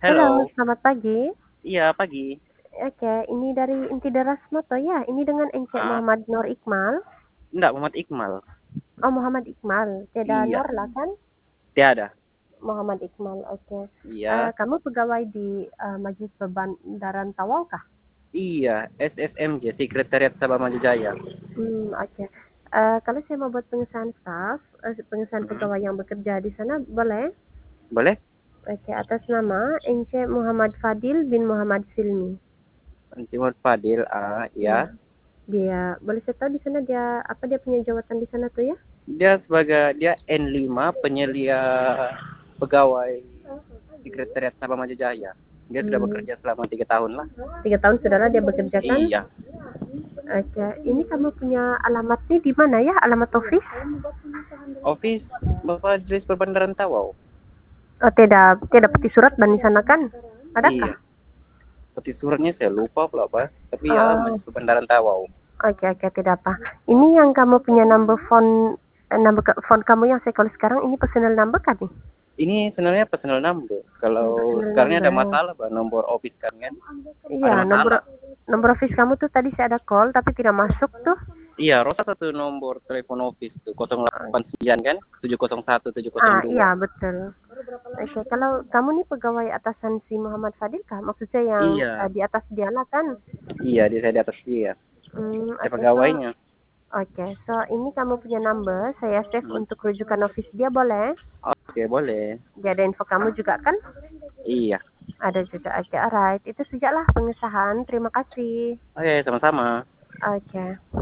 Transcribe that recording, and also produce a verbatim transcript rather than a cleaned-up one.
Halo, Halo. selamat pagi. Iya, pagi. Oke, ini dari Inti Daras Moto ya? Ini dengan Ence Ah, Muhammad Nur Iqmal? enggak, Muhammad Iqmal. Oh, Muhammad Iqmal. Tidak Iya, Nur lah kan? tiada. Muhammad Iqmal, oke. Eh, Iya, kamu pegawai di eh, Majlis Perbandaran Tawau kah? iya, S S M J, Sekretariat Sabah Maju Jaya. Hmm, oke. Eh, kalau saya mau buat pengesahan staff, eh, pengesahan Hmm, pegawai yang bekerja di sana, boleh? Boleh? Oke, atas nama Ence Muhammad Fadil bin Muhammad Silmi. Timur Fadil, ah, Ya, ya. dia boleh saya tahu di sana dia apa dia punya jabatan di sana tuh ya? Dia sebagai, dia N lima, penyelia pegawai Sekretariat Sabah Maju Jaya. Dia sudah Hmm, bekerja selama tiga tahun lah. tiga tahun saudara dia bekerja kan? Iya, Oke, ini kamu punya alamatnya di mana ya? Alamat office? office Bapak Idris Perbandaran Tawau. Oh, tidak, tidak peti surat ban di sana kan? Adakah? Iya, seperti suratnya saya lupa pula apa. Tapi ya, Oh, Majelis Perbandaran Tawau. oke oke tidak apa. Ini yang kamu punya number phone, eh, number ke- phone kamu yang saya call sekarang ini personal number kan nih? Ini sebenarnya personal number. Hmm, Kalau personal sekarang ini ada number. masalah, Pak, nomor office kan kan? Ada Iya, nomor masalah. nomor office kamu tuh tadi saya ada call tapi tidak masuk tuh. Iya, Rosa satu nomor telepon office tuh nol delapan sembilan kan? tujuh nol satu tujuh nol Ah, dua. iya betul. Oke, kalau kamu nih pegawai atasan si Muhammad Fadil kah? Maksud saya yang Iya, eh, di atas dia lah kan? iya di saya di atas dia. Hmm, Saya oke, so pegawainya. oke, so ini kamu punya number, saya save Hmm. untuk rujukan office dia boleh? Oke, boleh. Dia ada info kamu juga kan? Iya. Ada juga. Oke, alright. Itu sajalah pengesahan. Terima kasih. Oke, sama-sama. Oke.